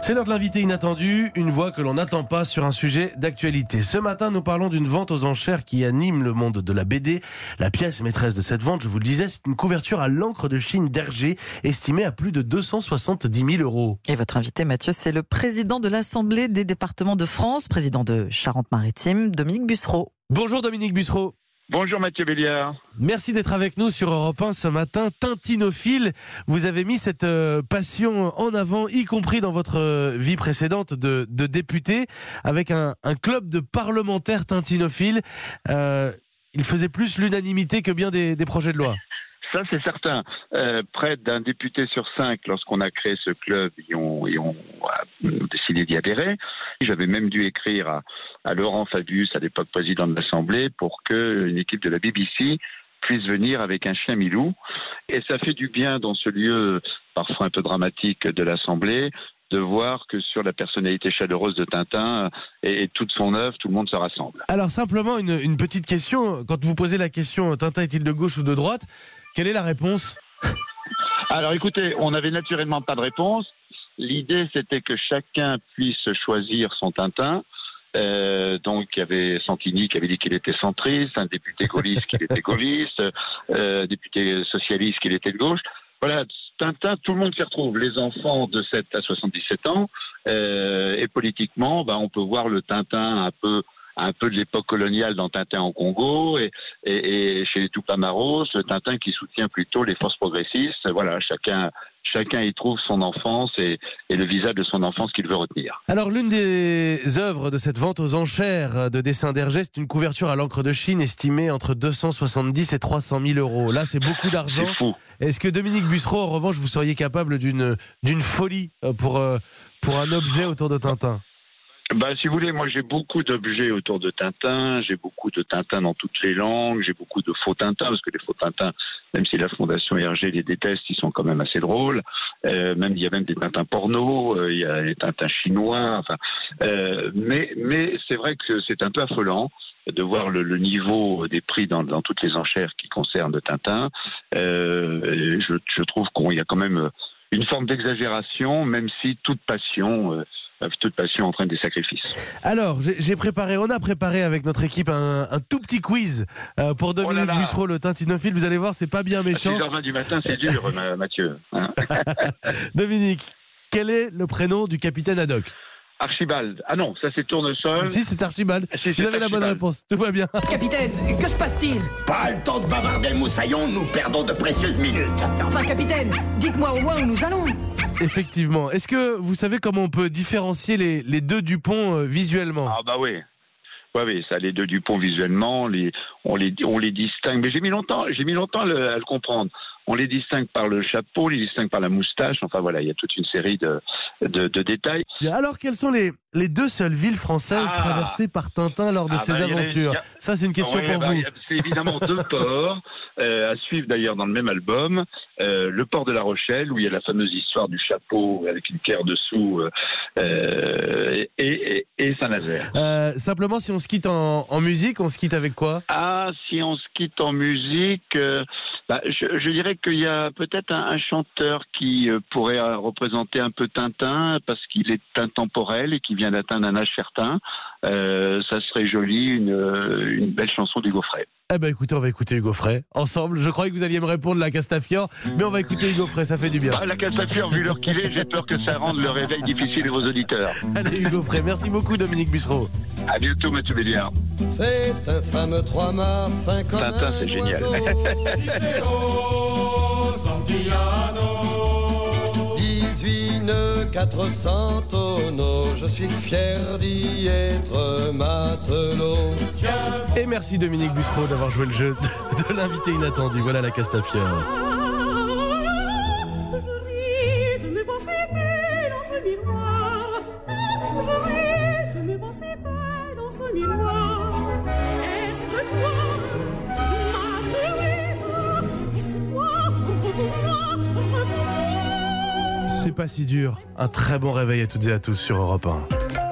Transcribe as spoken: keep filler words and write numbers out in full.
C'est l'heure de l'invité inattendu, une voix que l'on n'attend pas sur un sujet d'actualité. Ce matin, nous parlons d'une vente aux enchères qui anime le monde de la B D. La pièce maîtresse de cette vente, je vous le disais, c'est une couverture à l'encre de Chine d'Hergé, estimée à plus de deux cent soixante-dix mille euros. Et votre invité, Mathieu, c'est le président de l'Assemblée des départements de France, président de Charente-Maritime, Dominique Bussereau. Bonjour Dominique Bussereau. Bonjour Mathieu Béliard. Merci d'être avec nous sur Europe un ce matin. Tintinophile, vous avez mis cette euh, passion en avant, y compris dans votre euh, vie précédente de, de député, avec un, un club de parlementaires tintinophiles. Euh, il faisait plus l'unanimité que bien des, des projets de loi. Ça, c'est certain. Euh, près d'un député sur cinq, lorsqu'on a créé ce club, ils ont, ils ont décidé d'y adhérer. J'avais même dû écrire à, à Laurent Fabius, à l'époque président de l'Assemblée, pour qu'une équipe de la B B C puisse venir avec un chien Milou. Et ça fait du bien dans ce lieu, parfois un peu dramatique, de l'Assemblée, de voir que sur la personnalité chaleureuse de Tintin et, et toute son œuvre, tout le monde se rassemble. Alors simplement une, une petite question. Quand vous posez la question « Tintin est-il de gauche ou de droite ?», quelle est la réponse ? Alors écoutez, on n'avait naturellement pas de réponse. L'idée, c'était que chacun puisse choisir son Tintin. Euh, donc il y avait Santini qui avait dit qu'il était centriste, un député gaulliste qu'il était gaulliste, euh, député socialiste qu'il était de gauche. Voilà, Tintin, tout le monde s'y retrouve. Les enfants de sept à soixante-dix-sept ans. Euh, et politiquement, ben, on peut voir le Tintin un peu... un peu de l'époque coloniale dans Tintin en Congo et, et, et chez les Tupamaros, Tintin qui soutient plutôt les forces progressistes. Voilà, chacun, chacun y trouve son enfance et, et le visage de son enfance qu'il veut retenir. Alors l'une des œuvres de cette vente aux enchères de dessins d'Hergé, c'est une couverture à l'encre de Chine estimée entre deux cent soixante-dix et trois cent mille euros. Là, c'est beaucoup d'argent. C'est fou. Est-ce que Dominique Bussereau, en revanche, vous seriez capable d'une, d'une folie pour, pour un objet autour de Tintin ? Bah, si vous voulez, moi j'ai beaucoup d'objets autour de Tintin, j'ai beaucoup de Tintin dans toutes les langues, j'ai beaucoup de faux Tintins, parce que les faux Tintins, même si la Fondation Hergé les déteste, ils sont quand même assez drôles. Euh, même il y a même des Tintins porno, euh, il y a des Tintins chinois, enfin. Euh, mais mais c'est vrai que c'est un peu affolant de voir le, le niveau des prix dans, dans toutes les enchères qui concernent Tintin. Euh, je, je trouve qu'il y a quand même une forme d'exagération, même si toute passion. Euh, toute passion entraîne des sacrifices. Alors, j'ai, j'ai préparé, on a préparé avec notre équipe un, un tout petit quiz euh, pour Dominique oh là là. Bussereau, le Tintinophile. Vous allez voir, c'est pas bien méchant. À six heures vingt du matin, c'est dur, Mathieu. Hein. Dominique, quel est le prénom du capitaine Haddock ? Archibald. Ah non, ça c'est Tournesol. Si, c'est Archibald. Si, c'est Vous avez Archibald. la bonne réponse. Tout va bien. Capitaine, que se passe-t-il? Pas le temps de bavarder le moussaillon, nous perdons de précieuses minutes. Enfin, capitaine, dites-moi au moins où nous allons. Effectivement. Est-ce que vous savez comment on peut différencier les, les deux Dupont euh, visuellement ? Ah bah oui. Oui, oui, ça, les deux Dupont visuellement, les, on, les, on les distingue. Mais j'ai mis longtemps, j'ai mis longtemps à le, à le comprendre. On les distingue par le chapeau, on les distingue par la moustache. Enfin voilà, il y a toute une série de, de, de détails. Alors, quelles sont les, les deux seules villes françaises Ah. traversées par Tintin lors de Ah ses bah, il y en a- aventures il y a- Ça, c'est une question Ouais, pour bah, vous. il y a- C'est évidemment deux ports, euh, à suivre d'ailleurs dans le même album. Euh, le port de La Rochelle, où il y a la fameuse histoire du chapeau avec une pierre dessous, euh, euh, et, et, et Saint-Nazaire. Euh, simplement, si on se quitte en, en musique, on se quitte avec quoi ? Ah, si on se quitte en musique, euh, bah, je, je dirais qu'il y a peut-être un, un chanteur qui euh, pourrait euh, représenter un peu Tintin parce qu'il est intemporel et qui vient d'atteindre un âge certain. Euh, ça serait joli, une, euh, une belle chanson d'Hugo Frey. Eh ben écoutez, on va écouter Hugo Frey ensemble. Je croyais que vous alliez me répondre la Castafiore, mais on va écouter Hugo Frey, ça fait du bien. Ah, la Castafiore, vu l'heure qu'il est, j'ai peur que ça rende le réveil difficile à vos auditeurs. Allez Hugo Frey, merci beaucoup Dominique Bussereau. À bientôt, Mathieu Béliard. C'est un fameux trois-mâts fin comme Tintin, un c'est génial. dix-huit nœuds, quatre cents tonneaux, je suis fier d'y être matelot. Et merci Dominique Bussereau d'avoir joué le jeu de, de l'invité inattendu. Voilà la Castafiore. C'est pas si dur. Un très bon réveil à toutes et à tous sur Europe un.